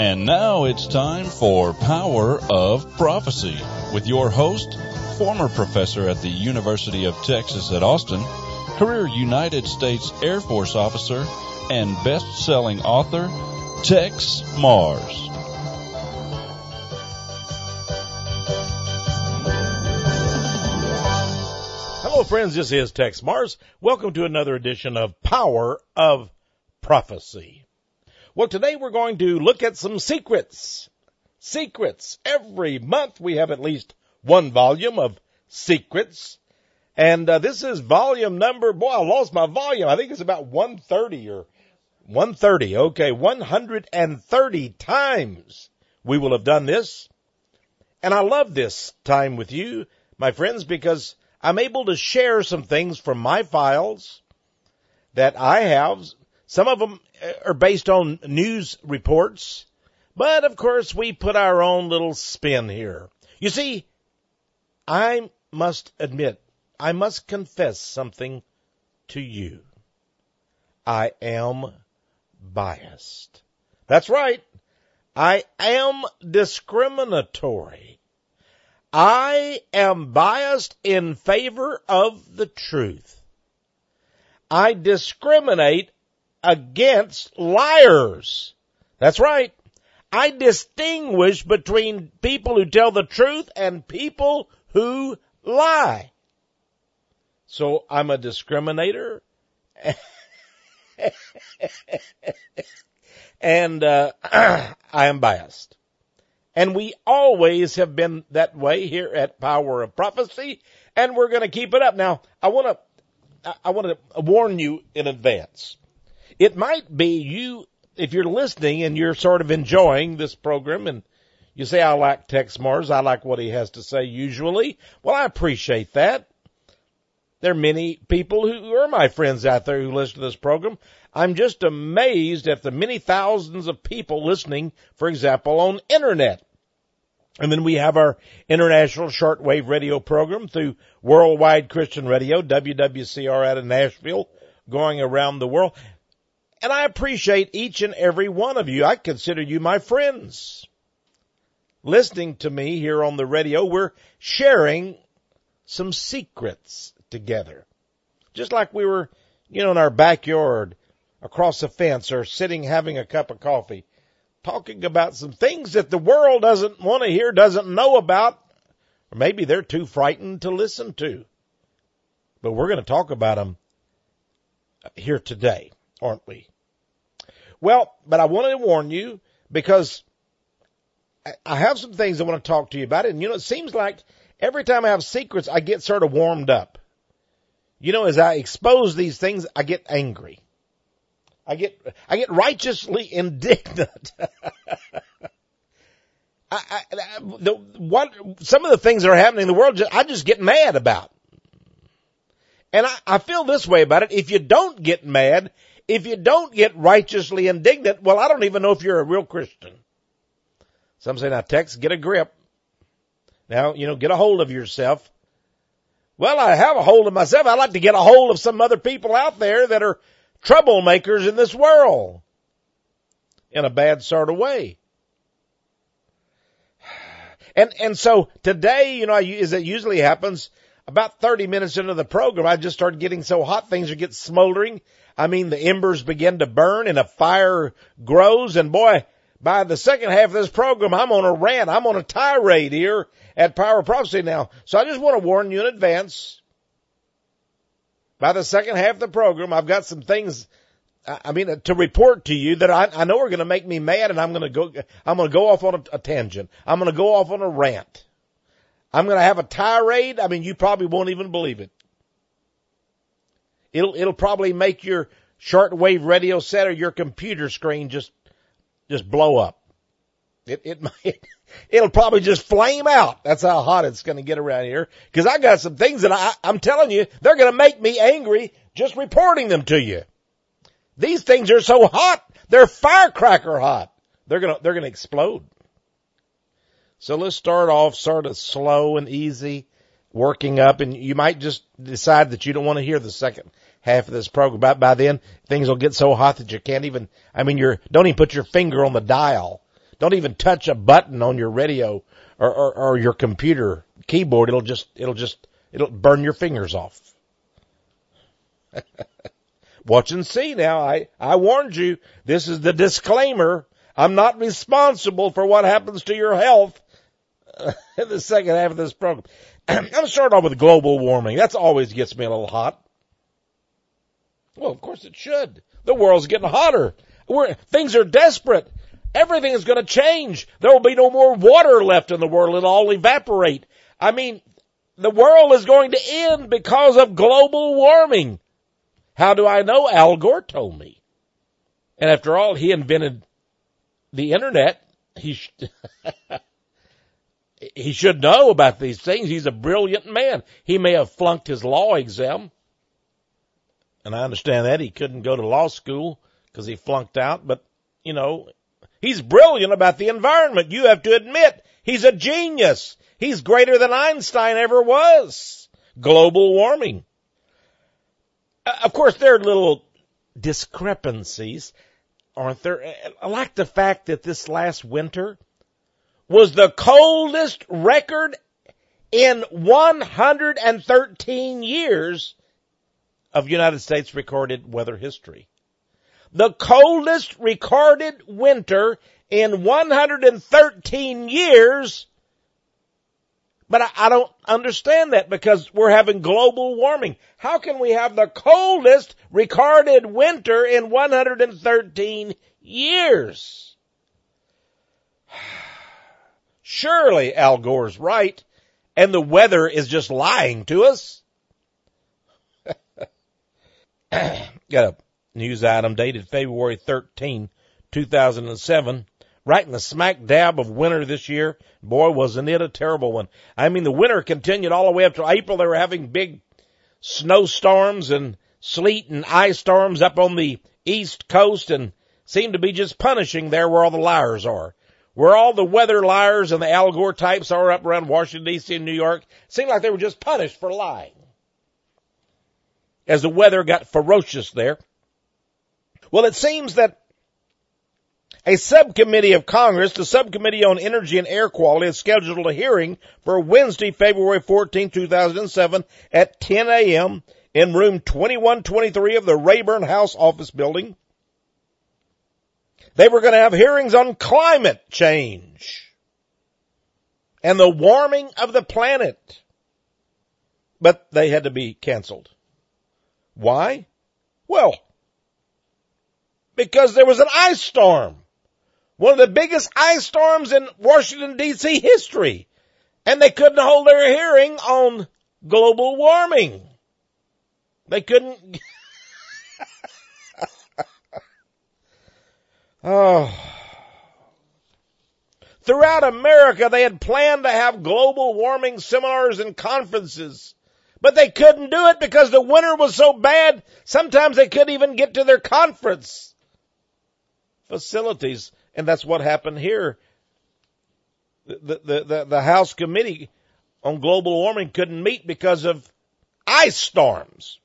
And now it's time for Power of Prophecy with your host, former professor at the University of Texas at Austin, career United States Air Force officer, and best-selling author, Tex Mars. Hello, friends. This is Tex Mars. Welcome to another edition of Power of Prophecy. Well, today we're going to look at some secrets. Secrets. Every month we have at least one volume of secrets. And this is volume number, boy, I lost my volume. I think it's about 130 or 130. Okay, 130 times we will have done this. And I love this time with you, my friends, because I'm able to share some things from my files that I have. Some of them are based on news reports, but of course we put our own little spin here. You see, I must admit, I must confess something to you. I am biased. That's right. I am discriminatory. I am biased in favor of the truth. I discriminate against liars. That's right. I distinguish between people who tell the truth and people who lie. So I'm a discriminator. And I am biased. And we always have been that way here at Power of Prophecy, and we're going to keep it up. Now, I want to warn you in advance. It might be you, if you're listening and you're sort of enjoying this program, and you say, I like Tex Mars, I like what he has to say usually. Well, I appreciate that. There are many people who are my friends out there who listen to this program. I'm just amazed at the many thousands of people listening, for example, on internet. And then we have our international shortwave radio program through Worldwide Christian Radio, WWCR out of Nashville, going around the world. And I appreciate each and every one of you. I consider you my friends. Listening to me here on the radio, we're sharing some secrets together. Just like we were, in our backyard, across the fence, or sitting having a cup of coffee, talking about some things that the world doesn't want to hear, doesn't know about, or maybe they're too frightened to listen to. But we're going to talk about them here today, aren't we? Well, but I wanted to warn you because I have some things I want to talk to you about. And, it seems like every time I have secrets, I get sort of warmed up. As I expose these things, I get angry. I get righteously indignant. Some of the things that are happening in the world, I just get mad about. And I feel this way about it. If you don't get mad, if you don't get righteously indignant, well, I don't even know if you're a real Christian. Some say, now, Tex, get a grip. Now, get a hold of yourself. Well, I have a hold of myself. I'd like to get a hold of some other people out there that are troublemakers in this world in a bad sort of way. And so today, as it usually happens, about 30 minutes into the program, I just started getting so hot, things are getting smoldering. I mean, the embers begin to burn and a fire grows. And boy, by the second half of this program, I'm on a rant. I'm on a tirade here at Power of Prophecy now. So I just want to warn you in advance. By the second half of the program, I've got some things, to report to you that I know are going to make me mad, and I'm going to go off on a tangent. I'm going to go off on a rant. I'm going to have a tirade. You probably won't even believe it. It'll probably make your shortwave radio set or your computer screen just blow up. It'll probably just flame out. That's how hot it's going to get around here. Because I got some things that I'm telling you, they're going to make me angry just reporting them to you. These things are so hot, they're firecracker hot. They're going to explode. So let's start off sort of slow and easy, working up, and you might just decide that you don't want to hear the second half of this program. By then, things will get so hot that you can't even, don't even put your finger on the dial. Don't even touch a button on your radio or your computer keyboard. It'll burn your fingers off. Watch and see now. I warned you. This is the disclaimer. I'm not responsible for what happens to your health in the second half of this program. I'm going to start off with global warming. That's always gets me a little hot. Well, of course it should. The world's getting hotter. Things are desperate. Everything is going to change. There will be no more water left in the world. It'll all evaporate. I mean, the world is going to end because of global warming. How do I know? Al Gore told me. And after all, he invented the internet. He should know about these things. He's a brilliant man. He may have flunked his law exam. And I understand that. He couldn't go to law school because he flunked out. But, you know, he's brilliant about the environment. You have to admit, he's a genius. He's greater than Einstein ever was. Global warming. Of course, there are little discrepancies, aren't there? I like the fact that this last winter was the coldest record in 113 years of United States recorded weather history. The coldest recorded winter in 113 years. But I don't understand that because we're having global warming. How can we have the coldest recorded winter in 113 years? Surely Al Gore's right, and the weather is just lying to us. Got a news item dated February 13, 2007. Right in the smack dab of winter this year. Boy, wasn't it a terrible one. I mean, the winter continued all the way up to April. They were having big snowstorms and sleet and ice storms up on the East Coast and seemed to be just punishing there where all the liars are. Where all the weather liars and the Al Gore types are up around Washington, D.C. and New York, seemed like they were just punished for lying. As the weather got ferocious there. Well, it seems that a subcommittee of Congress, the Subcommittee on Energy and Air Quality, has scheduled a hearing for Wednesday, February 14, 2007 at 10 a.m. in room 2123 of the Rayburn House Office Building. They were going to have hearings on climate change and the warming of the planet. But they had to be canceled. Why? Well, because there was an ice storm. One of the biggest ice storms in Washington, D.C. history. And they couldn't hold their hearing on global warming. They couldn't. Throughout America, they had planned to have global warming seminars and conferences. But they couldn't do it because the winter was so bad, sometimes they couldn't even get to their conference facilities. And that's what happened here. The House Committee on Global Warming couldn't meet because of ice storms.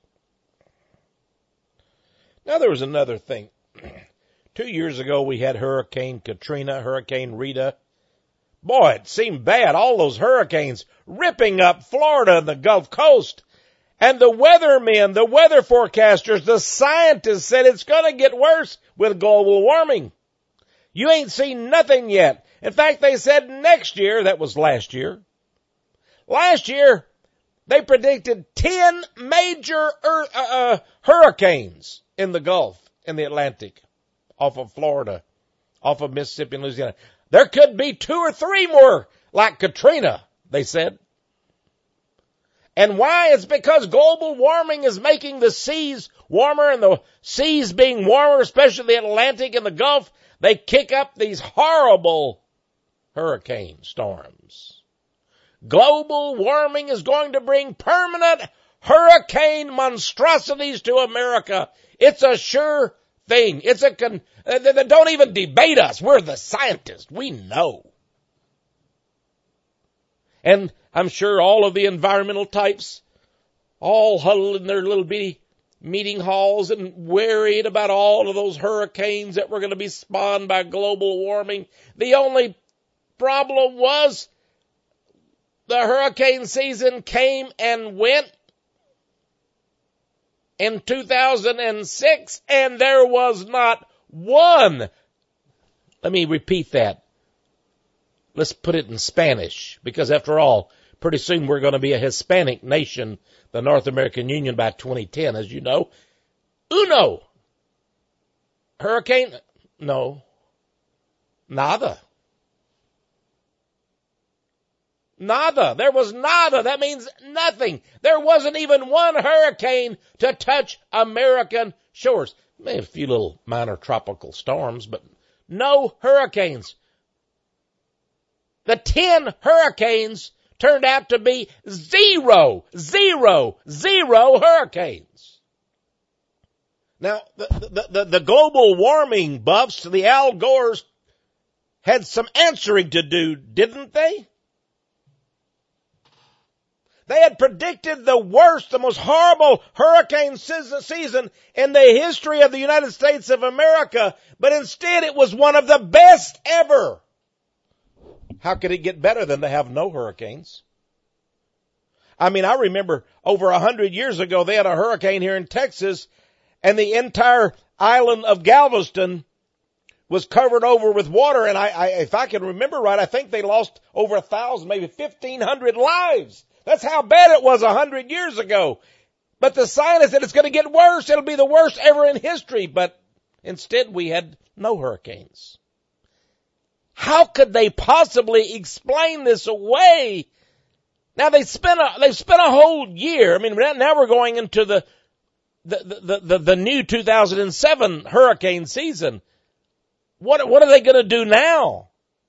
Now there was another thing. 2 years ago we had Hurricane Katrina, Hurricane Rita. Boy, it seemed bad. All those hurricanes ripping up Florida and the Gulf Coast. And the weathermen, the weather forecasters, the scientists said it's going to get worse with global warming. You ain't seen nothing yet. In fact, they said next year, that was last year. Last year, they predicted 10 major hurricanes in the Gulf, in the Atlantic, off of Florida, off of Mississippi and Louisiana. There could be 2 or 3 more like Katrina, they said. And why? It's because global warming is making the seas warmer, and the seas being warmer, especially the Atlantic and the Gulf, they kick up these horrible hurricane storms. Global warming is going to bring permanent hurricane monstrosities to America. It's a sure thing. Don't even debate us. We're the scientists. We know. And I'm sure all of the environmental types, all huddled in their little bitty meeting halls and worried about all of those hurricanes that were going to be spawned by global warming. The only problem was the hurricane season came and went in 2006, and there was not one. Let me repeat that. Let's put it in Spanish, because after all, pretty soon we're going to be a Hispanic nation, the North American Union, by 2010, as you know. Uno. Hurricane? No. Nada. Nada. There was nada. That means nothing. There wasn't even one hurricane to touch American shores. Maybe a few little minor tropical storms, but no hurricanes. The 10 hurricanes turned out to be zero hurricanes. Now, the global warming buffs, the Al Gores, had some answering to do, didn't they? They had predicted the worst, the most horrible hurricane season in the history of the United States of America, but instead it was one of the best ever. How could it get better than to have no hurricanes? I mean, I remember over 100 years ago, they had a hurricane here in Texas, and the entire island of Galveston was covered over with water. And if I can remember right, I think they lost over 1,000, maybe 1,500 lives. That's how bad it was 100 years ago. But the scientists said it's going to get worse. It'll be the worst ever in history. But instead, we had no hurricanes. How could they possibly explain this away? Now they've spent a whole year. I mean, now we're going into the new 2007 hurricane season. What are they going to do now?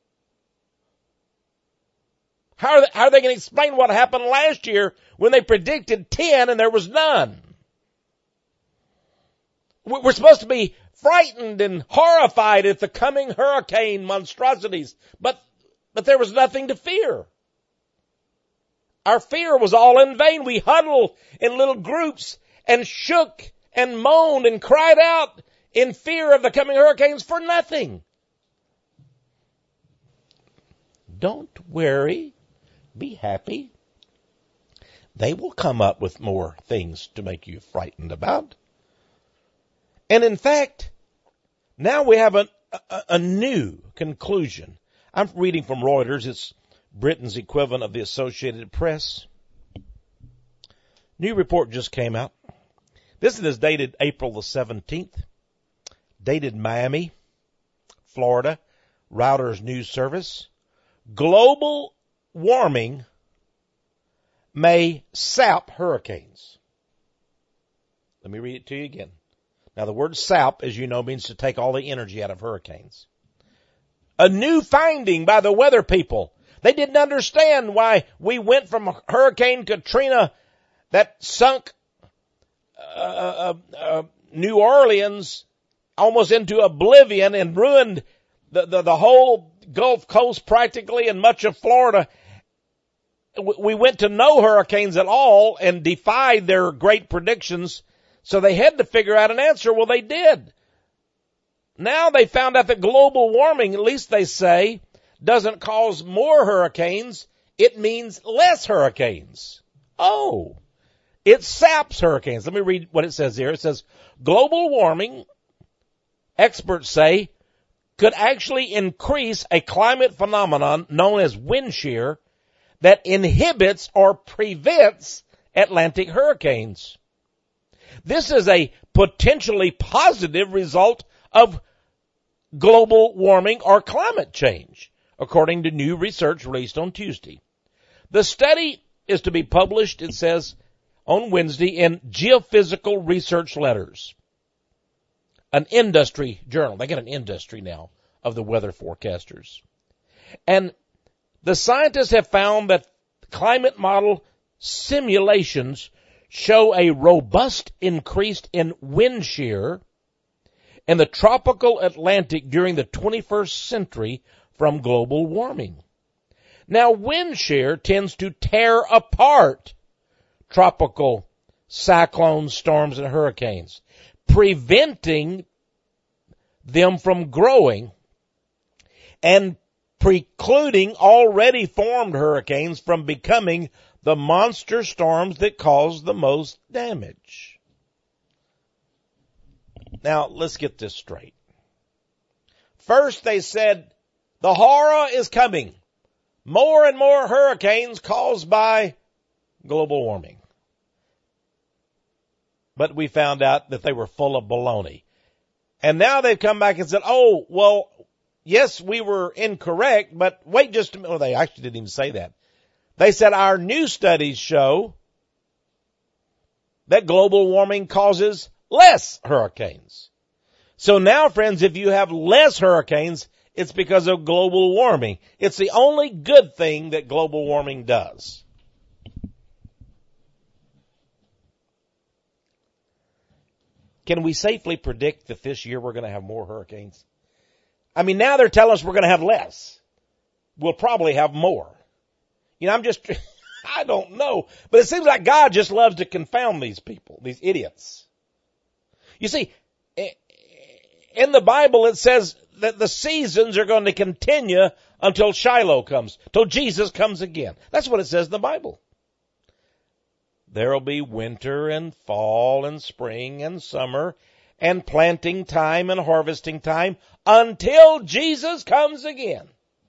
How are they going to explain what happened last year when they predicted 10 and there was none? We're supposed to be frightened and horrified at the coming hurricane monstrosities, but there was nothing to fear. Our fear was all in vain. We huddled in little groups and shook and moaned and cried out in fear of the coming hurricanes for nothing. Don't worry. Be happy. They will come up with more things to make you frightened about. And in fact, now we have a new conclusion. I'm reading from Reuters. It's Britain's equivalent of the Associated Press. New report just came out. This is dated April the 17th. Dated Miami, Florida. Reuters News Service. Global warming may sap hurricanes. Let me read it to you again. Now, the word sap, as you know, means to take all the energy out of hurricanes. A new finding by the weather people. They didn't understand why we went from Hurricane Katrina that sunk New Orleans almost into oblivion and ruined the whole Gulf Coast practically and much of Florida. We went to no hurricanes at all and defied their great predictions. So they had to figure out an answer. Well, they did. Now they found out that global warming, at least they say, doesn't cause more hurricanes. It means less hurricanes. Oh, it saps hurricanes. Let me read what it says here. It says, global warming, experts say, could actually increase a climate phenomenon known as wind shear that inhibits or prevents Atlantic hurricanes. This is a potentially positive result of global warming or climate change, according to new research released on Tuesday. The study is to be published, it says, on Wednesday in Geophysical Research Letters, an industry journal. They get an industry now of the weather forecasters. And the scientists have found that climate model simulations show a robust increase in wind shear in the tropical Atlantic during the 21st century from global warming. Now, wind shear tends to tear apart tropical cyclones, storms, and hurricanes, preventing them from growing and precluding already formed hurricanes from becoming the monster storms that cause the most damage. Now, let's get this straight. First, they said the horror is coming. More and more hurricanes caused by global warming. But we found out that they were full of baloney. And now they've come back and said, oh, well, yes, we were incorrect, but wait just a minute. Well, they actually didn't even say that. They said our new studies show that global warming causes less hurricanes. So now, friends, if you have less hurricanes, it's because of global warming. It's the only good thing that global warming does. Can we safely predict that this year we're going to have more hurricanes? I mean, now they're telling us we're going to have less. We'll probably have more. You know, I don't know. But it seems like God just loves to confound these people, these idiots. You see, in the Bible it says that the seasons are going to continue until Shiloh comes, till Jesus comes again. That's what it says in the Bible. There'll be winter and fall and spring and summer and planting time and harvesting time until Jesus comes again.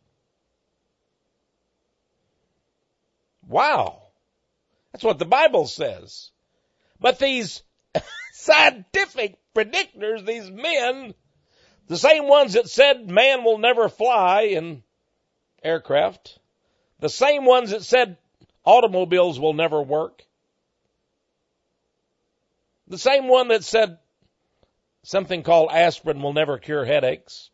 Wow. That's what the Bible says. But these scientific predictors, these men, the same ones that said man will never fly in aircraft, the same ones that said automobiles will never work, the same one that said something called aspirin will never cure headaches.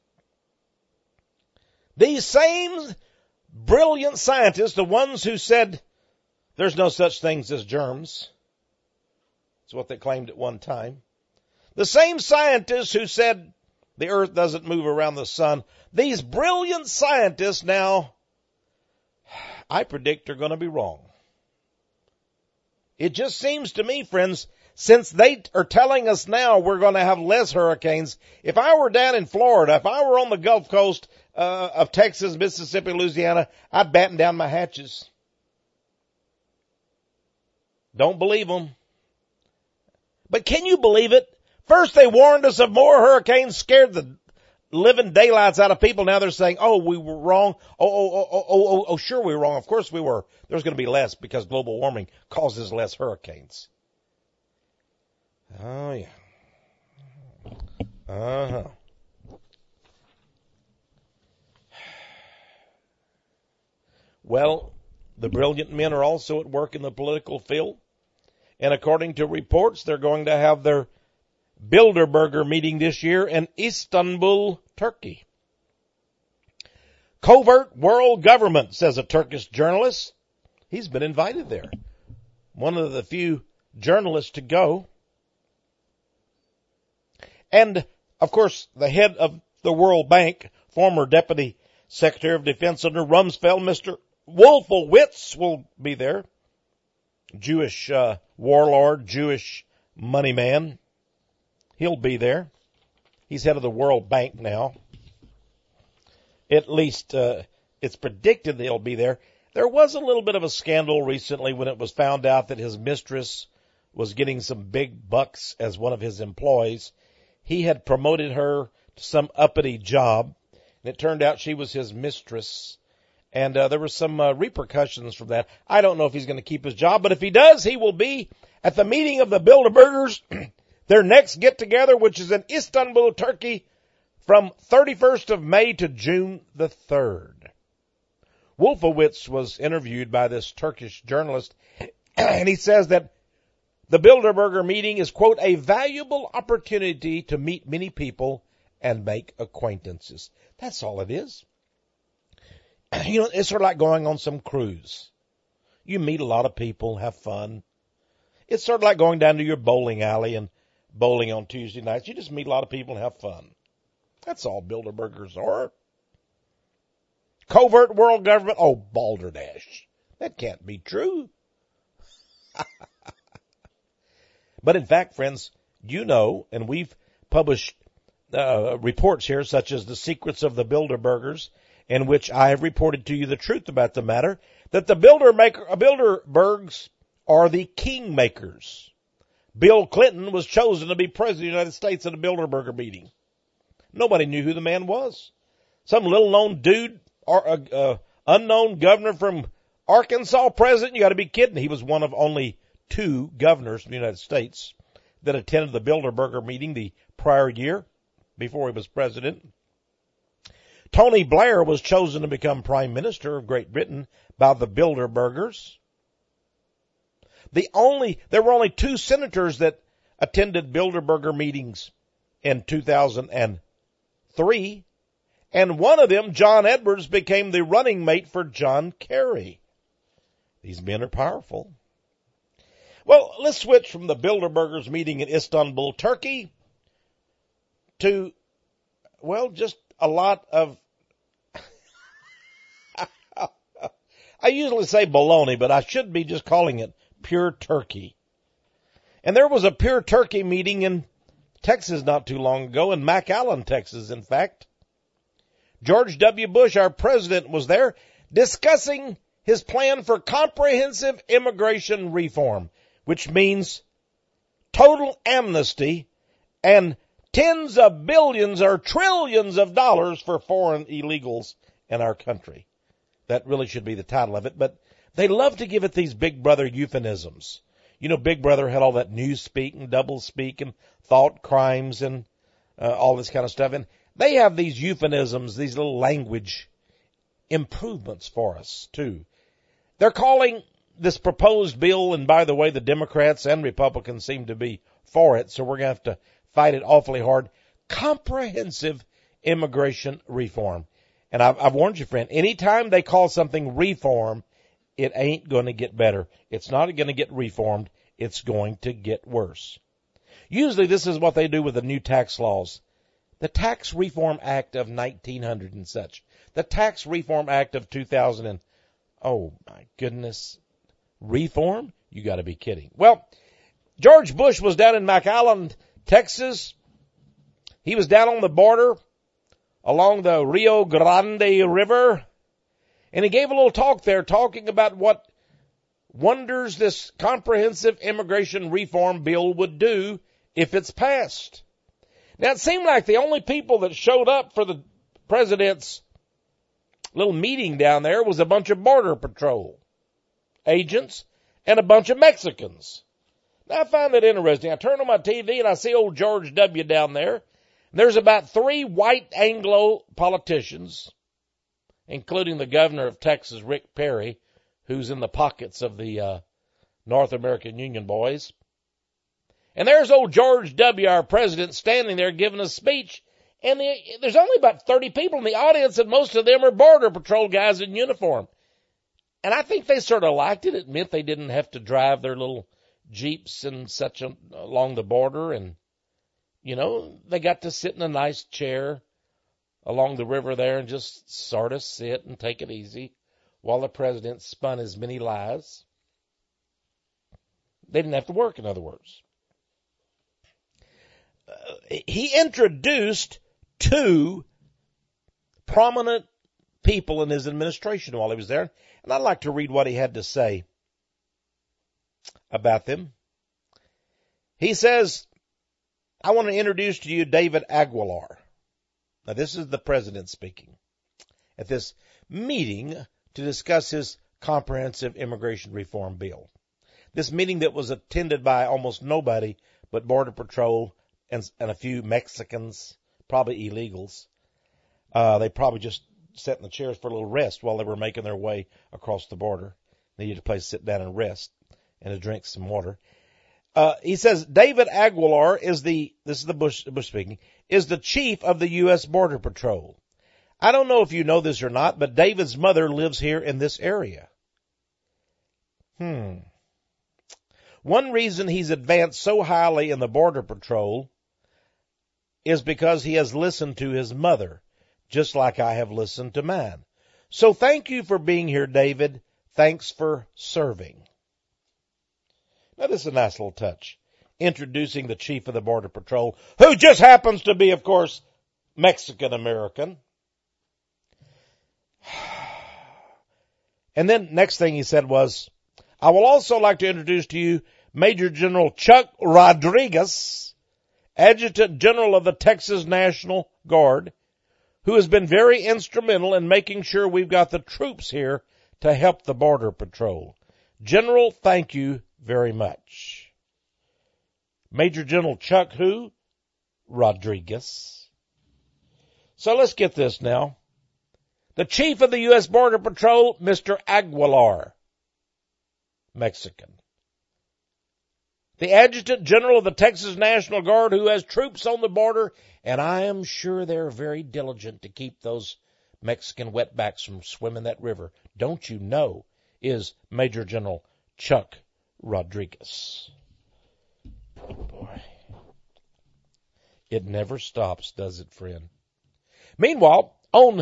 These same brilliant scientists, the ones who said there's no such things as germs, that's what they claimed at one time. The same scientists who said the earth doesn't move around the sun, these brilliant scientists now, I predict, are going to be wrong. It just seems to me, friends, since they are telling us now we're going to have less hurricanes, if I were down in Florida, if I were on the Gulf Coast of Texas, Mississippi, Louisiana, I'd batten down my hatches. Don't believe them. But can you believe it? First they warned us of more hurricanes, scared the living daylights out of people. Now they're saying, oh, we were wrong. Oh, sure we were wrong. Of course we were. There's going to be less because global warming causes less hurricanes. Oh, yeah. Uh-huh. Well, the brilliant men are also at work in the political field. And according to reports, they're going to have their Bilderberger meeting this year in Istanbul, Turkey. Covert world government, says a Turkish journalist. He's been invited there. One of the few journalists to go. And, of course, the head of the World Bank, former Deputy Secretary of Defense under Rumsfeld, Mr. Wolfowitz, will be there. Jewish warlord, Jewish money man. He'll be there. He's head of the World Bank now. At least it's predicted that he'll be there. There was a little bit of a scandal recently when it was found out that his mistress was getting some big bucks as one of his employees. He had promoted her to some uppity job, and it turned out she was his mistress. And there were some repercussions from that. I don't know if he's going to keep his job, but if he does, he will be at the meeting of the Bilderbergers, their next get-together, which is in Istanbul, Turkey, from 31st of May to June the 3rd. Wolfowitz was interviewed by this Turkish journalist, and he says that the Bilderberger meeting is, quote, a valuable opportunity to meet many people and make acquaintances. That's all it is. You know, it's sort of like going on some cruise. You meet a lot of people, have fun. It's sort of like going down to your bowling alley and bowling on Tuesday nights. You just meet a lot of people and have fun. That's all Bilderbergers are. Covert world government. Oh, balderdash. That can't be true. But in fact, friends, you know, and we've published reports here, such as The Secrets of the Bilderbergers, in which I have reported to you the truth about the matter, that the Bilderbergs are the kingmakers. Bill Clinton was chosen to be president of the United States at a Bilderberger meeting. Nobody knew who the man was. Some little-known dude, unknown governor from Arkansas, president. You got to be kidding. He was one of only 2 governors in the United States that attended the Bilderberger meeting the prior year before he was president. Tony Blair was chosen to become Prime Minister of Great Britain by the Bilderbergers. There were only 2 senators that attended Bilderberger meetings in 2003, and one of them, John Edwards, became the running mate for John Kerry. These men are powerful. Well, let's switch from the Bilderbergers meeting in Istanbul, Turkey, to, well, just a lot of, I usually say baloney, but I should be just calling it pure turkey. And there was a pure turkey meeting in Texas not too long ago, in McAllen, Texas, in fact. George W. Bush, our president, was there discussing his plan for comprehensive immigration reform, which means total amnesty and tens of billions or trillions of dollars for foreign illegals in our country. That really should be the title of it, but they love to give it these Big Brother euphemisms. You know, Big Brother had all that news speak and double speak and thought crimes and all this kind of stuff. And they have these euphemisms, these little language improvements for us, too. They're calling this proposed bill, and by the way, the Democrats and Republicans seem to be for it, so we're going to have to fight it awfully hard, comprehensive immigration reform. And I've warned you, friend, anytime they call something reform, it ain't going to get better. It's not going to get reformed. It's going to get worse. Usually this is what they do with the new tax laws. The Tax Reform Act of 1900 and such. The Tax Reform Act of 2000 and, oh my goodness, reform? You got to be kidding. Well, George Bush was down in McAllen, Texas. He was down on the border along the Rio Grande River, and he gave a little talk there talking about what wonders this comprehensive immigration reform bill would do if it's passed. Now, it seemed like the only people that showed up for the president's little meeting down there was a bunch of Border Patrol agents and a bunch of Mexicans. Now, I find that interesting. I turn on my TV and I see old George W. down there. There's about 3 white Anglo politicians, including the governor of Texas, Rick Perry, who's in the pockets of the North American Union boys. And there's old George W., our president, standing there giving a speech. And there's only about 30 people in the audience, and most of them are Border Patrol guys in uniform. And I think they sort of liked it. It meant they didn't have to drive their little Jeeps and such along the border. And, you know, they got to sit in a nice chair along the river there and just sort of sit and take it easy while the president spun his many lies. They didn't have to work, in other words. He introduced 2 prominent people in his administration while he was there, and I'd like to read what he had to say about them. He says, I want to introduce to you David Aguilar. Now, this is the president speaking at this meeting to discuss his comprehensive immigration reform bill. This meeting that was attended by almost nobody but Border Patrol and a few Mexicans, probably illegals. They probably just sat in the chairs for a little rest while they were making their way across the border. They needed a place to sit down and rest and to drink some water. He says David Aguilar this is the Bush speaking, is the chief of the U.S. Border Patrol. I don't know if you know this or not, but David's mother lives here in this area. One reason he's advanced so highly in the Border Patrol is because he has listened to his mother, just like I have listened to mine. So thank you for being here, David. Thanks for serving. Now, this is a nice little touch. introducing the chief of the Border Patrol, who just happens to be, of course, Mexican-American. And then next thing he said was, I will also like to introduce to you Major General Chuck Rodriguez, Adjutant General of the Texas National Guard, who has been very instrumental in making sure we've got the troops here to help the Border Patrol. General, thank you very much. Major General Chuck who? Rodriguez. So let's get this now. The Chief of the U.S. Border Patrol, Mr. Aguilar, Mexican. The Adjutant General of the Texas National Guard, who has troops on the border, and I am sure they're very diligent to keep those Mexican wetbacks from swimming that river. Don't you know, is Major General Chuck Rodriguez. Oh boy. It never stops, does it, friend? Meanwhile, on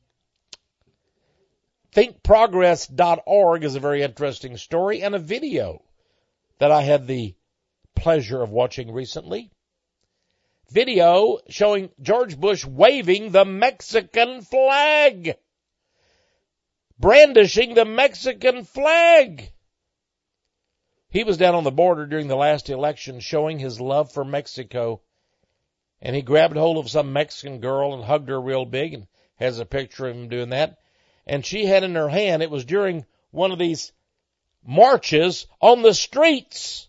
thinkprogress.org is a very interesting story and a video that I had the pleasure of watching recently. Video showing George Bush waving the Mexican flag. Brandishing the Mexican flag. He was down on the border during the last election showing his love for Mexico. And he grabbed hold of some Mexican girl and hugged her real big, and has a picture of him doing that. And she had in her hand, it was during one of these marches on the streets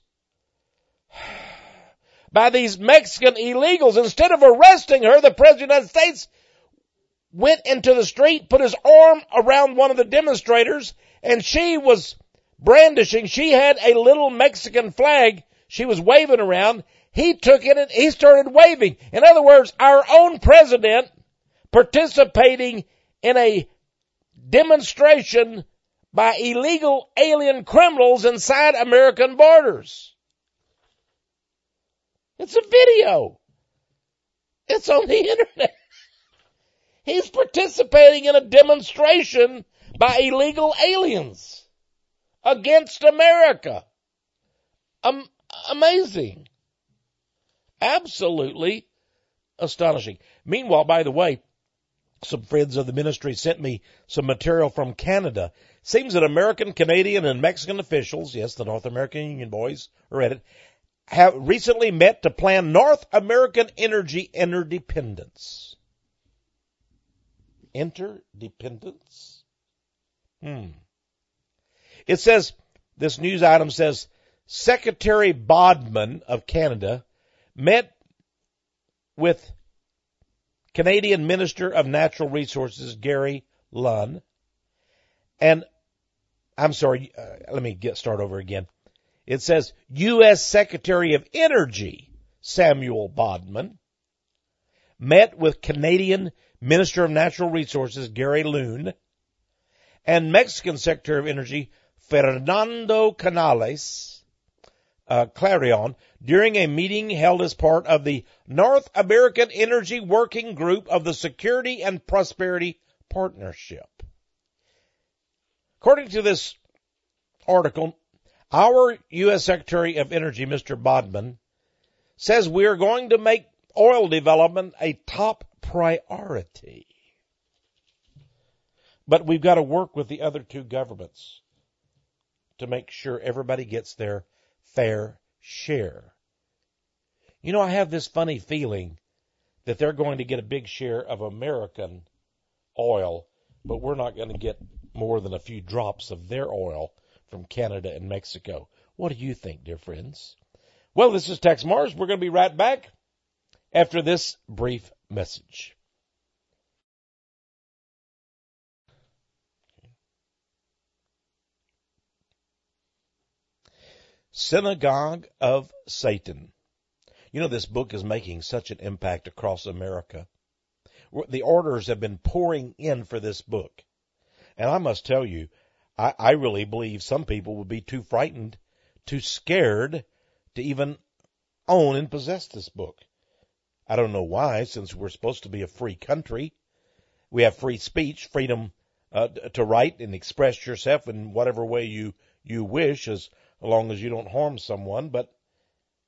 by these Mexican illegals. Instead of arresting her, the President of the United States went into the street, put his arm around one of the demonstrators, and she was brandishing. She had a little Mexican flag she was waving around. He took it and he started waving. In other words, our own president participating in a demonstration by illegal alien criminals inside American borders. It's a video. It's on the internet. He's participating in a demonstration by illegal aliens against America. Amazing. Absolutely astonishing. Meanwhile, by the way, some friends of the ministry sent me some material from Canada. Seems that American, Canadian, and Mexican officials, yes, the North American Union boys are at it, have recently met to plan North American energy interdependence. Interdependence? It says, this news item says, Secretary Bodman of Canada met with Canadian Minister of Natural Resources Gary Lunn, and let me start over again. It says U.S. Secretary of Energy Samuel Bodman met with Canadian Minister of Natural Resources Gary Lunn and Mexican Secretary of Energy Fernando Clarion during a meeting held as part of the North American Energy Working Group of the Security and Prosperity Partnership. According to this article, our U.S. Secretary of Energy, Mr. Bodman, says we are going to make oil development a top priority. But we've got to work with the other two governments to make sure everybody gets their fair share. You know, I have this funny feeling that they're going to get a big share of American oil, but we're not going to get more than a few drops of their oil from Canada and Mexico. What do you think, dear friends? Well, this is Tex Mars. We're going to be right back after this brief message. Synagogue of Satan. You know, this book is making such an impact across America. The orders have been pouring in for this book. And I must tell you, I really believe some people would be too frightened, too scared to even own and possess this book. I don't know why, since we're supposed to be a free country. We have free speech, freedom to write and express yourself in whatever way you wish, as long as you don't harm someone. But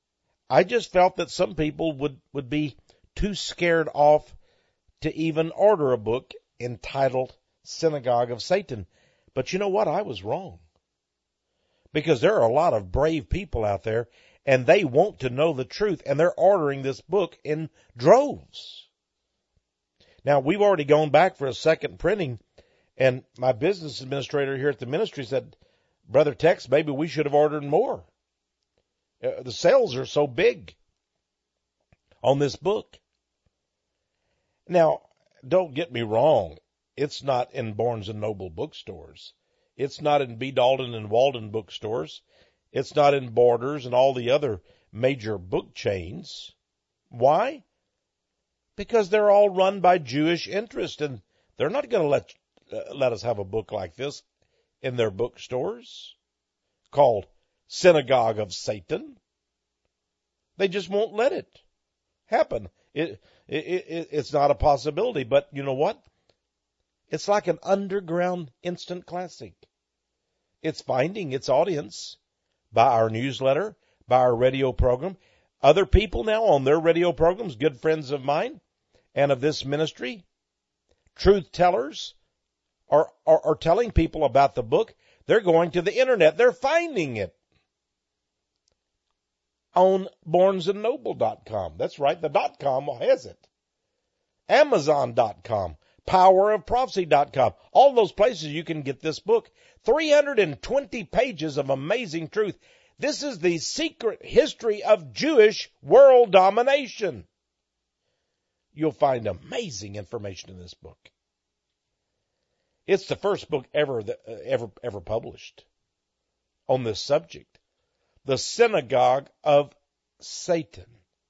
I just felt that some people would be too scared off to even order a book entitled Synagogue of Satan. But you know what? I was wrong. Because there are a lot of brave people out there, and they want to know the truth, and they're ordering this book in droves. Now, we've already gone back for a second printing, and my business administrator here at the ministry said, Brother Tex, maybe we should have ordered more. The sales are so big on this book. Now, don't get me wrong. It's not in Barnes & Noble bookstores. It's not in B. Dalton and Walden bookstores. It's not in Borders and all the other major book chains. Why? Because they're all run by Jewish interest, and they're not going to let us have a book like this in their bookstores called Synagogue of Satan. They just won't let it happen. It's not a possibility, but you know what? It's like an underground instant classic. It's finding its audience by our newsletter, by our radio program. Other people now on their radio programs, good friends of mine and of this ministry, truth tellers, are telling people about the book. They're going to the internet. They're finding it on BarnesandNoble.com. That's right, the .com has it. Amazon.com, PowerOfProphecy.com. All those places you can get this book. 320 pages of amazing truth. This is the secret history of Jewish world domination. You'll find amazing information in this book. It's the first book ever published on this subject. The Synagogue of Satan.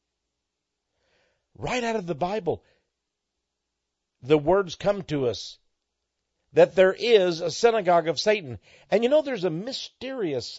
Right out of the Bible, the words come to us that there is a synagogue of Satan. And you know, there's a mysterious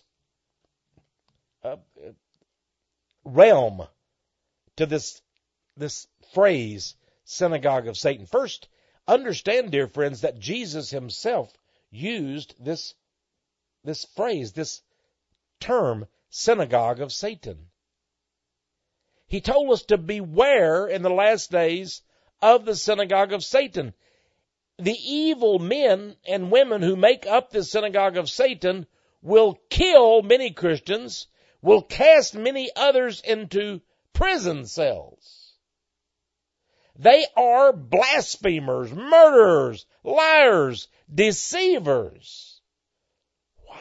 realm to this phrase, synagogue of Satan. First, understand, dear friends, that Jesus himself used this phrase, this term, synagogue of Satan. He told us to beware in the last days of the synagogue of Satan. The evil men and women who make up the synagogue of Satan will kill many Christians, will cast many others into prison cells. They are blasphemers, murderers, liars, deceivers. Wow.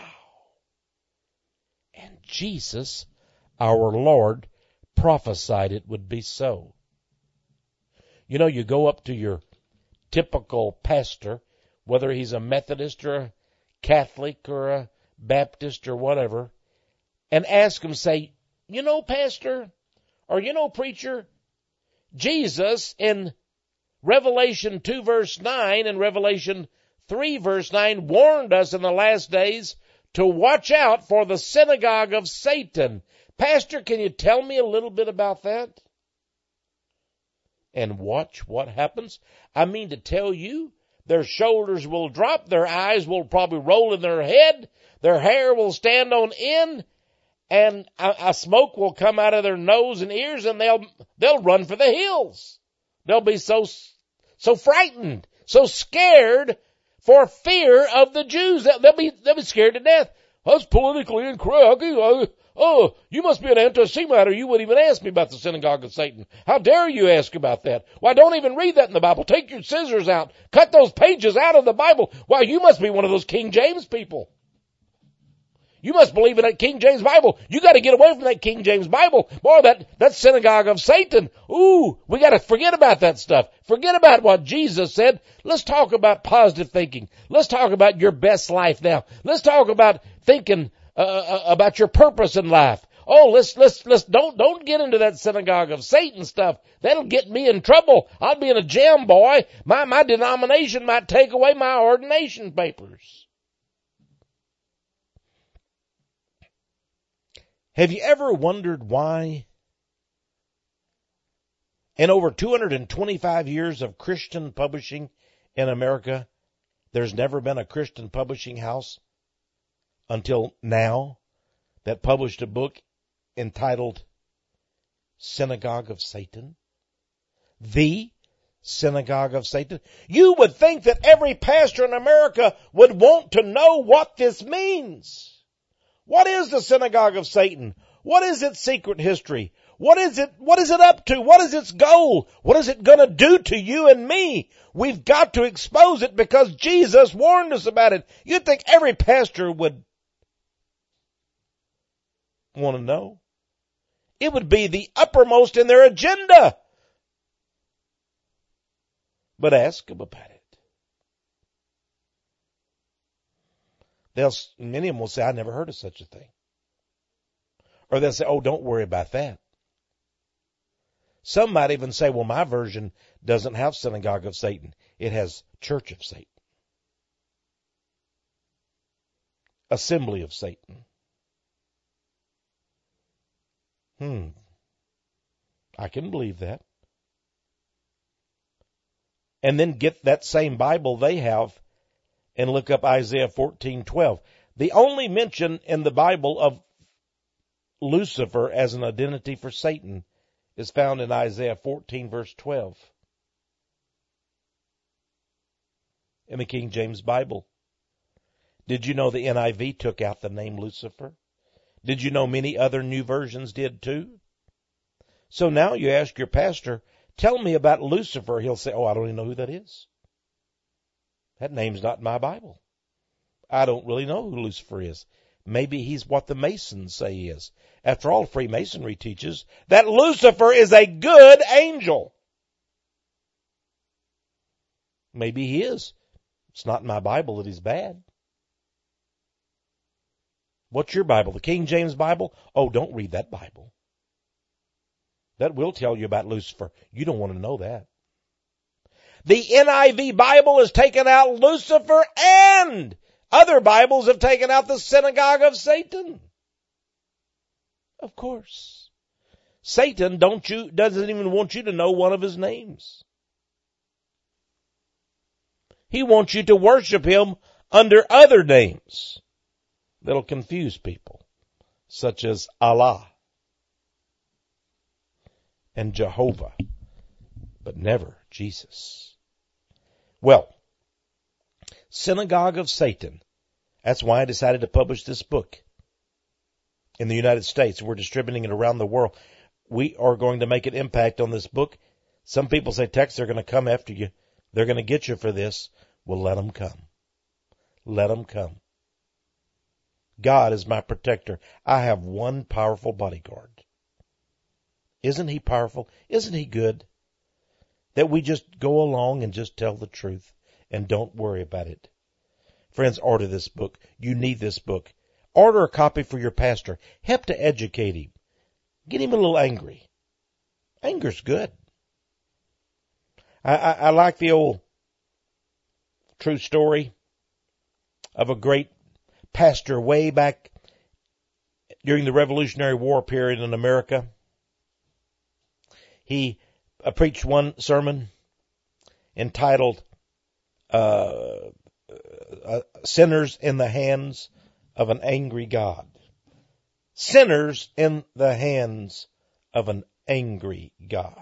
And Jesus, our Lord, prophesied it would be so. You know, you go up to your typical pastor, whether he's a Methodist or a Catholic or a Baptist or whatever, and ask him, say, you know, pastor, or you know, preacher, Jesus in Revelation 2 verse 9 and Revelation 3 verse 9 warned us in the last days to watch out for the synagogue of Satan. Pastor, can you tell me a little bit about that? And watch what happens. I mean to tell you, their shoulders will drop, their eyes will probably roll in their head, their hair will stand on end, and a smoke will come out of their nose and ears, and they'll run for the hills. They'll be so frightened, so scared for fear of the Jews. They'll be scared to death. That's politically incorrect. Oh, you must be an anti-Semite, or you wouldn't even ask me about the synagogue of Satan. How dare you ask about that? Why, don't even read that in the Bible. Take your scissors out. Cut those pages out of the Bible. Why, you must be one of those King James people. You must believe in that King James Bible. You got to get away from that King James Bible. Boy, that synagogue of Satan. Ooh, we got to forget about that stuff. Forget about what Jesus said. Let's talk about positive thinking. Let's talk about your best life now. Let's talk about thinking about your purpose in life. Oh, let's don't get into that synagogue of Satan stuff. That'll get me in trouble. I'll be in a jam, boy. My denomination might take away my ordination papers. Have you ever wondered why, in over 225 years of Christian publishing in America, there's never been a Christian publishing house until now that published a book entitled synagogue of Satan? The synagogue of Satan? You would think that every pastor in America would want to know what this means. What is the synagogue of Satan? What is its secret history? What is it up to? What is its goal? What is it going to do to you and me? We've got to expose it because Jesus warned us about it. You'd think every pastor would want to know. It would be the uppermost in their agenda. But ask them about it. Many of them will say, I never heard of such a thing. Or they'll say, oh, don't worry about that. Some might even say, well, my version doesn't have synagogue of Satan. It has church of Satan. Assembly of Satan. I can believe that. And then get that same Bible they have and look up Isaiah 14:12. The only mention in the Bible of Lucifer as an identity for Satan is found in Isaiah 14 verse 12 in the King James Bible. Did you know the NIV took out the name Lucifer? Did you know many other new versions did too? So now you ask your pastor, tell me about Lucifer. He'll say, oh, I don't even know who that is. That name's not in my Bible. I don't really know who Lucifer is. Maybe he's what the Masons say he is. After all, Freemasonry teaches that Lucifer is a good angel. Maybe he is. It's not in my Bible that he's bad. What's your Bible? The King James Bible? Oh, don't read that Bible. That will tell you about Lucifer. You don't want to know that. The NIV Bible has taken out Lucifer, and other Bibles have taken out the synagogue of Satan. Of course. Satan doesn't even want you to know one of his names. He wants you to worship him under other names that'll confuse people, such as Allah and Jehovah, but never Jesus. Well, synagogue of Satan. That's why I decided to publish this book in the United States. We're distributing it around the world. We are going to make an impact on this book. Some people say, Tex, they're going to come after you. They're going to get you for this. Well, let them come. Let them come. God is my protector. I have one powerful bodyguard. Isn't he powerful? Isn't he good? That we just go along and just tell the truth and don't worry about it. Friends, order this book. You need this book. Order a copy for your pastor. Help to educate him. Get him a little angry. Anger's good. I like the old true story of a great pastor way back during the Revolutionary War period in America. He preached one sermon entitled Sinners in the Hands of an Angry God. Sinners in the hands of an angry God.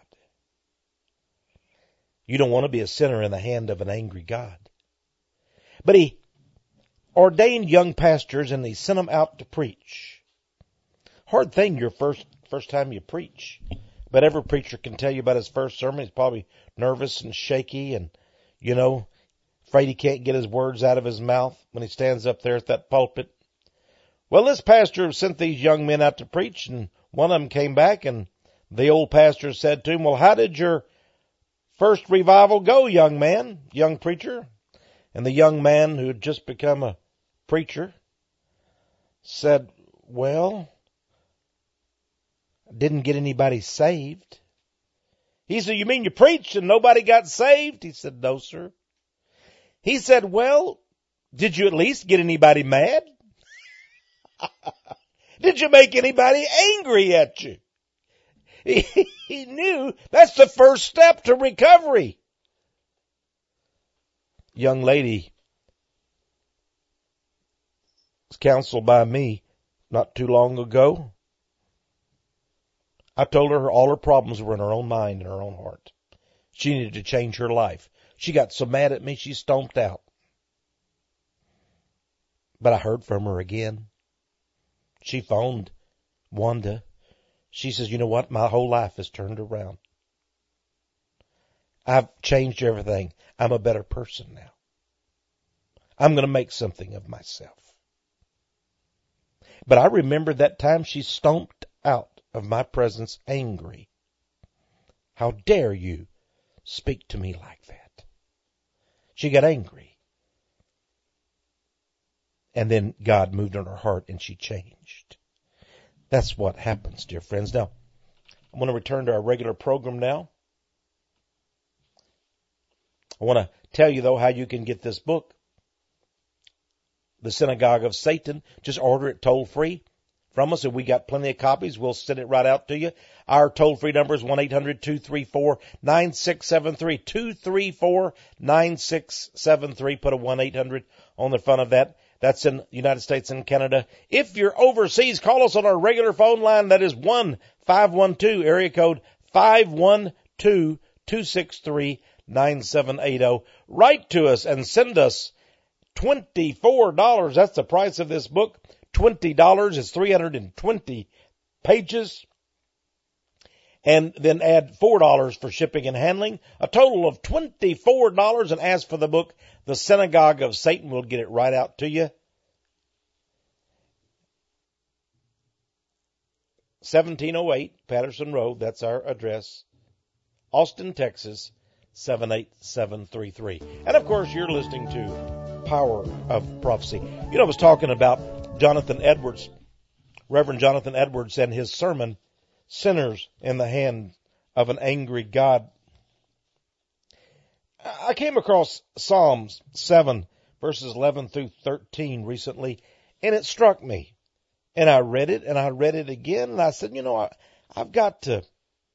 You don't want to be a sinner in the hand of an angry God. But he ordained young pastors and he sent them out to preach. Hard thing your first time you preach. But every preacher can tell you about his first sermon. He's probably nervous and shaky and, afraid he can't get his words out of his mouth when he stands up there at that pulpit. Well, this pastor sent these young men out to preach, and one of them came back, and the old pastor said to him, well, how did your first revival go, young man, young preacher? And the young man who had just become a preacher said, well, didn't get anybody saved. He said, you mean you preached and nobody got saved? He said, no, sir. He said, well, did you at least get anybody mad? Did you make anybody angry at you? He knew that's the first step to recovery. Young lady was counseled by me not too long ago. I told her all her problems were in her own mind and her own heart. She needed to change her life. She got so mad at me, she stomped out. But I heard from her again. She phoned Wanda. She says, you know what? My whole life has turned around. I've changed everything. I'm a better person now. I'm going to make something of myself. But I remember that time she stomped out of my presence angry. How dare you speak to me like that? She got angry. And then God moved on her heart and she changed. That's what happens, dear friends. Now, I want to return to our regular program now. I want to tell you, though, how you can get this book, The Synagogue of Satan. Just order it toll-free from us. If we got plenty of copies, we'll send it right out to you. Our toll-free number is 1-800-234-9673. 234-9673. Put a 1-800 on the front of that. That's in the United States and Canada. If you're overseas, call us on our regular phone line. That is 1-512, area code 512-263-9780. Write to us and send us $24. That's the price of this book. $20 is 320 pages. And then add $4 for shipping and handling. A total of $24. And as for the book, The Synagogue of Satan, we'll get it right out to you. 1708 Patterson Road, that's our address. Austin, Texas, 78733. And of course, you're listening to Power of Prophecy. You know, I was talking about Jonathan Edwards, Reverend Jonathan Edwards, and his sermon, Sinners in the Hand of an Angry God. I came across Psalms 7, verses 11 through 13 recently, and it struck me. And I read it, and I read it again, and I said, you know, I've got to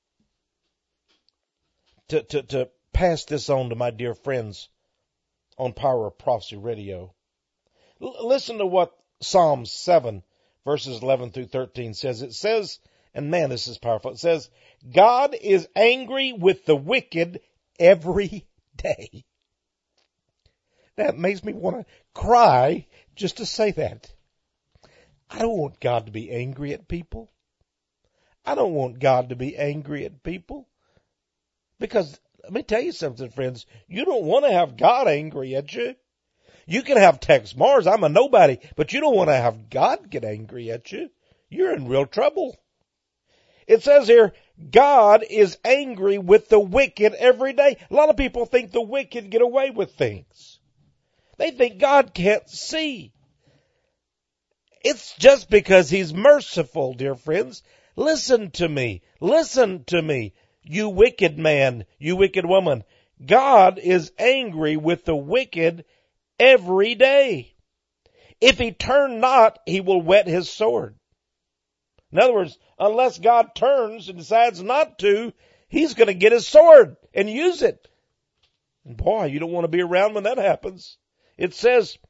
pass this on to my dear friends on Power of Prophecy Radio. Listen to what Psalm 7, verses 11 through 13 says. It says, and man, this is powerful. It says, God is angry with the wicked every day. That makes me want to cry just to say that. I don't want God to be angry at people. I don't want God to be angry at people. Because, let me tell you something, friends. You don't want to have God angry at you. You can have Tex Mars, I'm a nobody, but you don't want to have God get angry at you. You're in real trouble. It says here, God is angry with the wicked every day. A lot of people think the wicked get away with things. They think God can't see. It's just because He's merciful, dear friends. Listen to me. Listen to me. You wicked man, you wicked woman. God is angry with the wicked every day. If He turn not, He will whet His sword. In other words, unless God turns and decides not to, He's going to get His sword and use it. And boy, you don't want to be around when that happens. It says,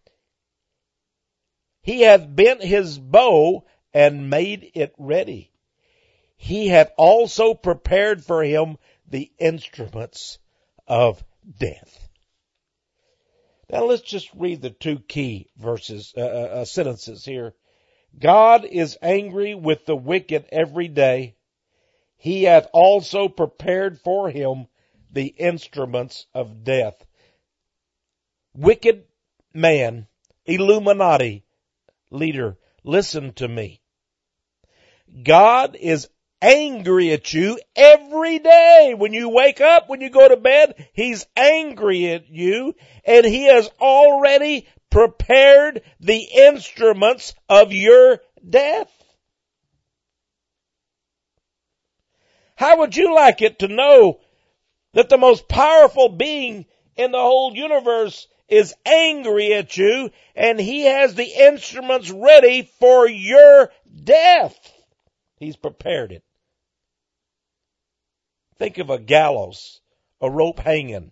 He hath bent His bow and made it ready. He hath also prepared for him the instruments of death. Now let's just read the two key verses, sentences here. God is angry with the wicked every day. He hath also prepared for him the instruments of death. Wicked man, Illuminati leader, listen to me. God is angry at you every day. When you wake up, when you go to bed, He's angry at you, and He has already prepared the instruments of your death. How would you like it to know that the most powerful being in the whole universe is angry at you, and He has the instruments ready for your death? He's prepared it. Think of a gallows, a rope hanging.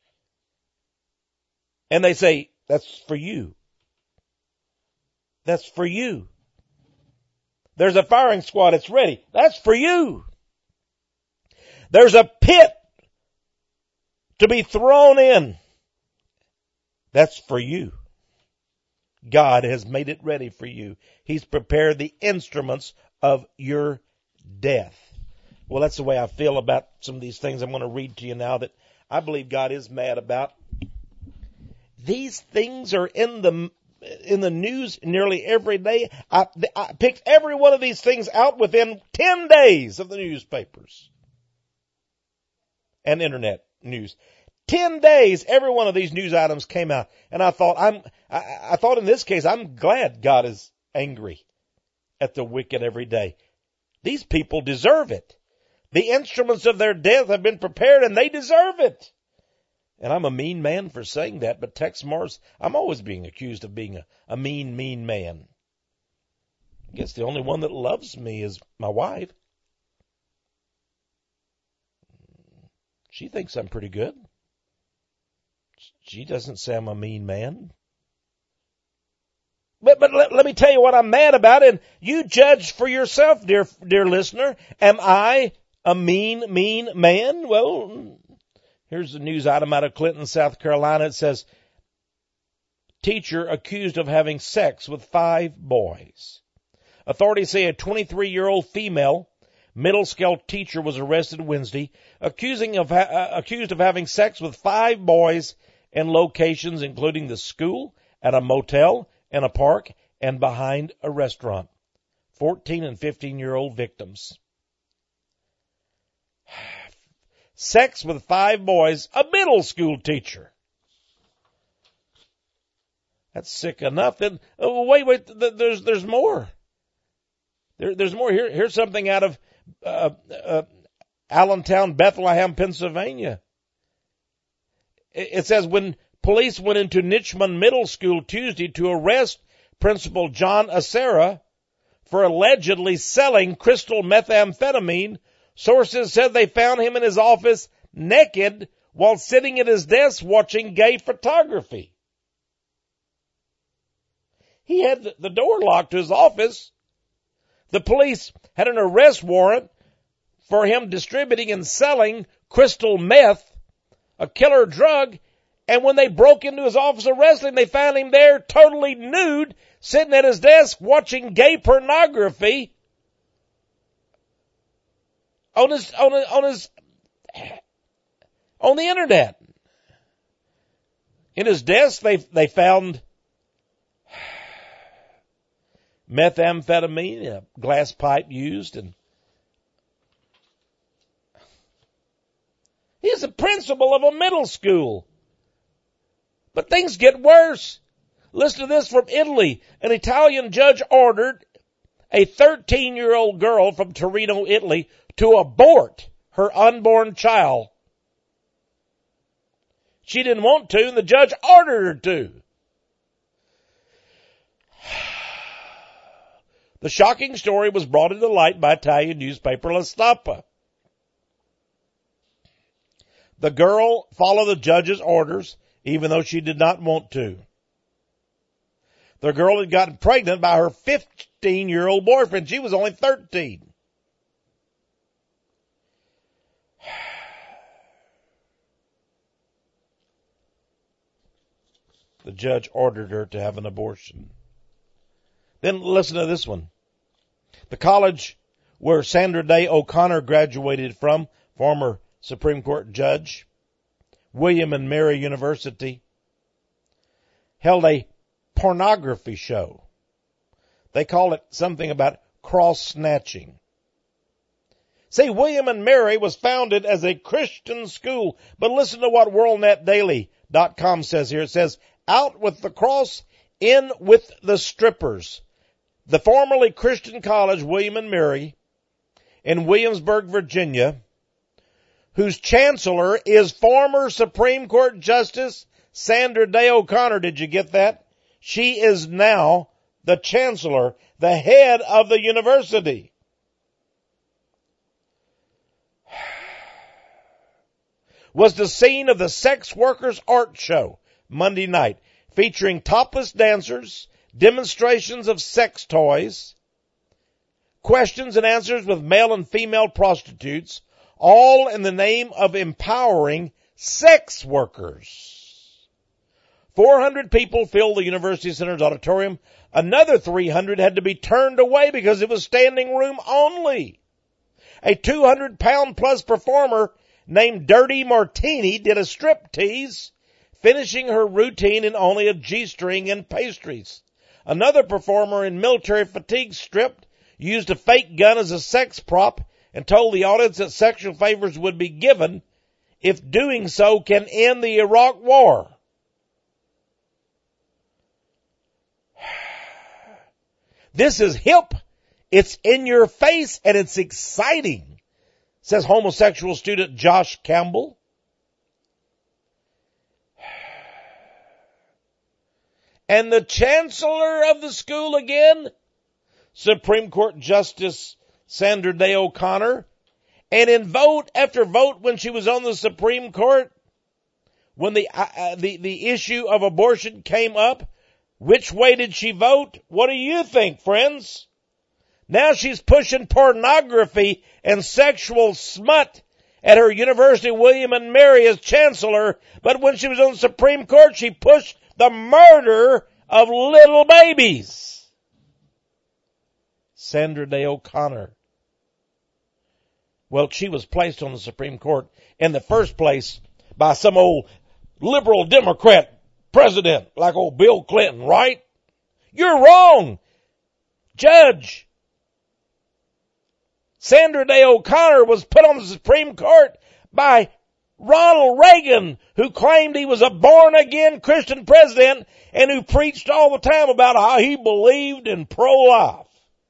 And they say, that's for you. That's for you. There's a firing squad, it's ready. That's for you. There's a pit to be thrown in. That's for you. God has made it ready for you. He's prepared the instruments of your death. Well, that's the way I feel about some of these things I'm going to read to you now that I believe God is mad about. These things are in the news nearly every day. I picked every one of these things out within 10 days of the newspapers and internet news. 10 days, every one of these news items came out. And I thought, I thought in this case, I'm glad God is angry at the wicked every day. These people deserve it. The instruments of their death have been prepared and they deserve it. And I'm a mean man for saying that, but Tex Mars, I'm always being accused of being a mean man. I guess the only one that loves me is my wife. She thinks I'm pretty good. She doesn't say I'm a mean man. But let me tell you what I'm mad about, and you judge for yourself, dear listener. Am I a mean man? Well, here's a news item out of Clinton, South Carolina. It says, teacher accused of having sex with 5 boys. Authorities say a 23-year-old female middle school teacher was arrested Wednesday, accused of having sex with 5 boys in locations including the school, at a motel, in a park, and behind a restaurant. 14 and 15-year-old victims. Sex with 5 boys, a middle school teacher. That's sick enough. Then wait, there's more. There's more. Here's something out of Allentown, Bethlehem, Pennsylvania. It says when police went into Nichmond Middle School Tuesday to arrest Principal John Acera for allegedly selling crystal methamphetamine, sources said they found him in his office naked while sitting at his desk watching gay photography. He had the door locked to his office. The police had an arrest warrant for him distributing and selling crystal meth, a killer drug, and when they broke into his office arresting him, they found him there totally nude, sitting at his desk watching gay pornography on the internet. In his desk, they found methamphetamine, a glass pipe used, and he's a principal of a middle school. But things get worse. Listen to this from Italy. An Italian judge ordered a 13-year-old girl from Torino, Italy, to abort her unborn child. She didn't want to, and the judge ordered her to. The shocking story was brought into light by Italian newspaper La Stampa. The girl followed the judge's orders, even though she did not want to. The girl had gotten pregnant by her 15-year-old boyfriend. She was only 13. The judge ordered her to have an abortion. Then listen to this one. The college where Sandra Day O'Connor graduated from, former Supreme Court judge, William and Mary University, held a pornography show. They call it something about cross-snatching. See, William and Mary was founded as a Christian school, but listen to what WorldNetDaily.com says here. It says, out with the cross, in with the strippers. The formerly Christian college, William and Mary, in Williamsburg, Virginia, whose chancellor is former Supreme Court Justice Sandra Day O'Connor. Did you get that? She is now the chancellor, the head of the university. Was the scene of the sex workers' art show Monday night, featuring topless dancers, demonstrations of sex toys, questions and answers with male and female prostitutes, all in the name of empowering sex workers. 400 people filled the University Center's auditorium. Another 300 had to be turned away because it was standing room only. A 200-pound-plus performer named Dirty Martini did a striptease, finishing her routine in only a G-string and pastries. Another performer in military fatigue stripped, used a fake gun as a sex prop, and told the audience that sexual favors would be given if doing so can end the Iraq War. This is hip, it's in your face, and it's exciting, says homosexual student Josh Campbell. And the chancellor of the school again, Supreme Court Justice Sandra Day O'Connor, and in vote after vote when she was on the Supreme Court, when the issue of abortion came up, which way did she vote? What do you think, friends? Now she's pushing pornography and sexual smut at her University William and Mary as chancellor, but when she was on the Supreme Court, she pushed the murder of little babies. Sandra Day O'Connor. Well, she was placed on the Supreme Court in the first place by some old liberal Democrat president like old Bill Clinton, right? You're wrong, Judge. Sandra Day O'Connor was put on the Supreme Court by Ronald Reagan, who claimed he was a born-again Christian president and who preached all the time about how he believed in pro-life.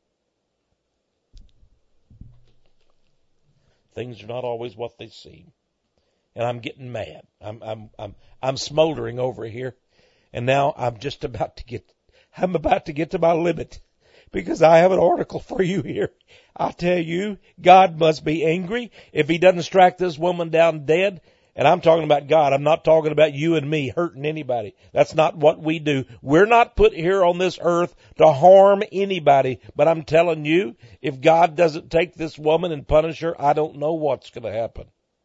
Things are not always what they seem. And I'm getting mad. I'm smoldering over here. And now I'm about to get to my limit because I have an article for you here. I tell you, God must be angry if he doesn't strike this woman down dead. And I'm talking about God. I'm not talking about you and me hurting anybody. That's not what we do. We're not put here on this earth to harm anybody. But I'm telling you, if God doesn't take this woman and punish her, I don't know what's going to happen.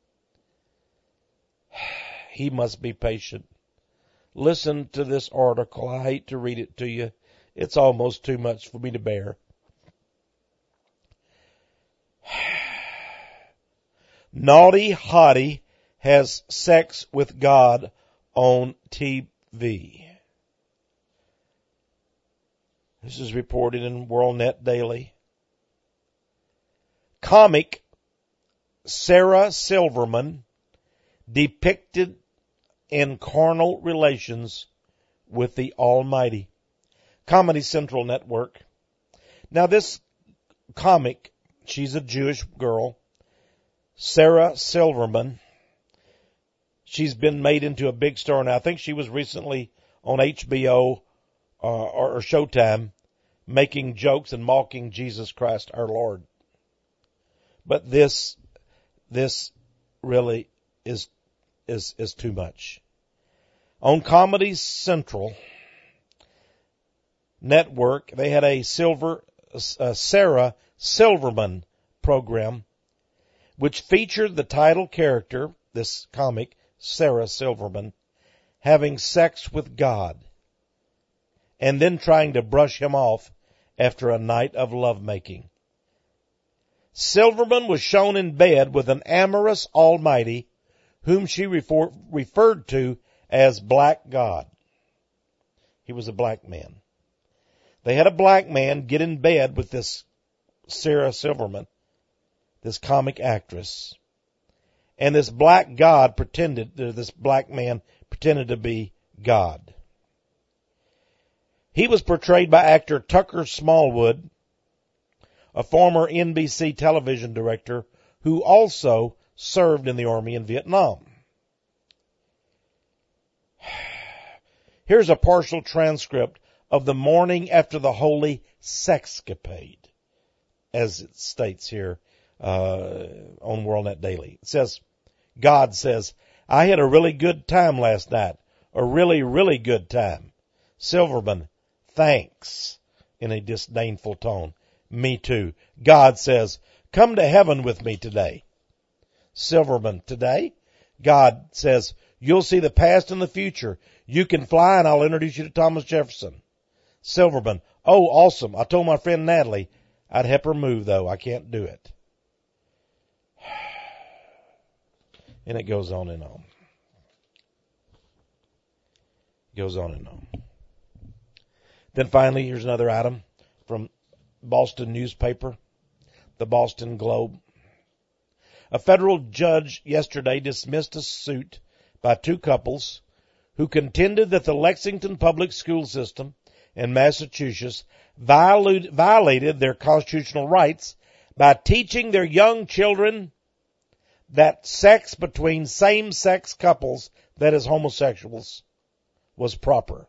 He must be patient. Listen to this article. I hate to read it to you. It's almost too much for me to bear. Naughty hottie has sex with God on TV. This is reported in WorldNet Daily. Comic Sarah Silverman depicted in carnal relations with the Almighty. Comedy Central Network. Now this comic, she's a Jewish girl, Sarah Silverman. She's been made into a big star now. I think she was recently on HBO or Showtime making jokes and mocking Jesus Christ our Lord. But this really is too much. On Comedy Central Network, they had a Sarah Silverman program, which featured the title character, this comic, Sarah Silverman, having sex with God, and then trying to brush him off after a night of lovemaking. Silverman was shown in bed with an amorous Almighty, whom she referred to as Black God. He was a black man. They had a black man get in bed with this Sarah Silverman, this comic actress. And this black man pretended to be God. He was portrayed by actor Tucker Smallwood, a former NBC television director who also served in the Army in Vietnam. Here's a partial transcript of the morning after the holy sexcapade, as it states here on WorldNet Daily. It says, God says, I had a really good time last night. A really, really good time. Silverman, thanks, in a disdainful tone. Me too. God says, come to heaven with me today. Silverman, today, God says, you'll see the past and the future. You can fly, and I'll introduce you to Thomas Jefferson. Silverman, oh, awesome. I told my friend Natalie I'd help her move, though. I can't do it. And it goes on and on. Goes on and on. Then finally, here's another item from Boston newspaper, the Boston Globe. A federal judge yesterday dismissed a suit by two couples who contended that the Lexington public school system in Massachusetts violated their constitutional rights by teaching their young children that sex between same-sex couples, that is homosexuals, was proper.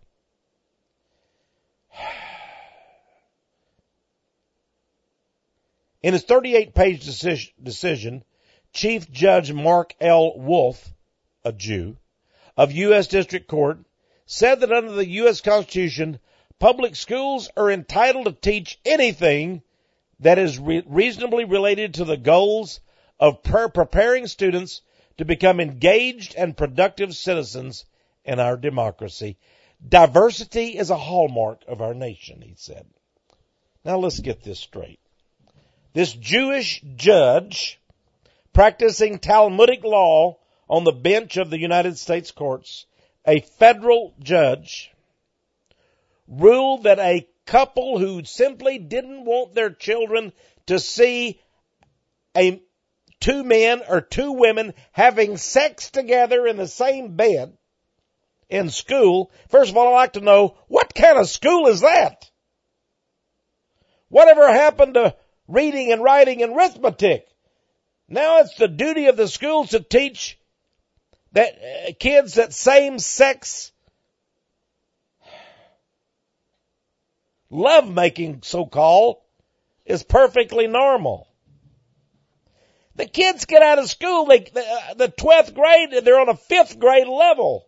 In his 38-page decision, Chief Judge Mark L. Wolf, a Jew, of U.S. District Court, said that under the U.S. Constitution, public schools are entitled to teach anything that is reasonably related to the goals of preparing students to become engaged and productive citizens in our democracy. Diversity is a hallmark of our nation, he said. Now let's get this straight. This Jewish judge practicing Talmudic law on the bench of the United States courts, a federal judge, ruled that a couple who simply didn't want their children to see two men or two women having sex together in the same bed in school. First of all, I'd like to know, what kind of school is that? Whatever happened to reading and writing and arithmetic? Now it's the duty of the schools to teach that kids that same-sex love-making, so-called, is perfectly normal. The kids get out of school, the 12th grade, they're on a 5th grade level.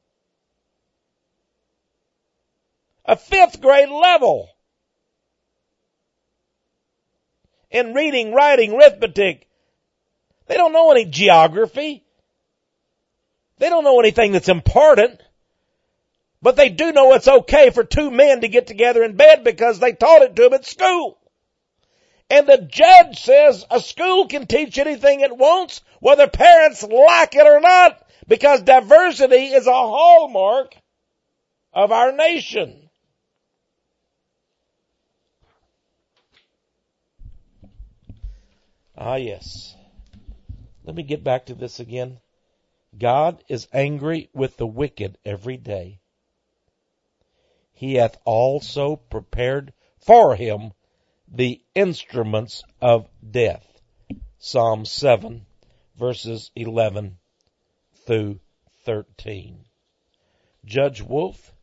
A 5th grade level. In reading, writing, arithmetic. They don't know any geography. They don't know anything that's important. But they do know it's okay for two men to get together in bed because they taught it to them at school. And the judge says a school can teach anything it wants, whether parents like it or not, because diversity is a hallmark of our nation. Ah, yes. Let me get back to this again. God is angry with the wicked every day. He hath also prepared for him the instruments of death. Psalm 7, verses 11 through 13. Judge Wolf,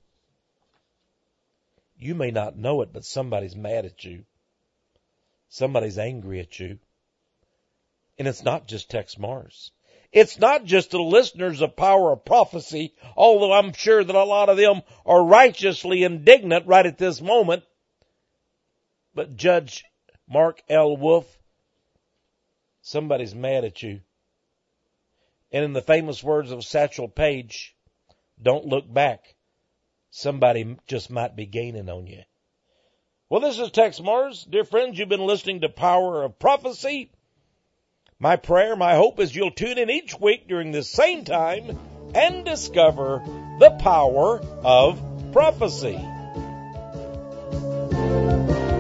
you may not know it, but somebody's mad at you. Somebody's angry at you. And it's not just Tex Mars. It's not just the listeners of Power of Prophecy, although I'm sure that a lot of them are righteously indignant right at this moment. But Judge Mark L. Wolf, somebody's mad at you. And in the famous words of Satchel Paige, don't look back. Somebody just might be gaining on you. Well, this is Tex Mars. Dear friends, you've been listening to Power of Prophecy. My prayer, my hope is you'll tune in each week during this same time and discover the power of prophecy.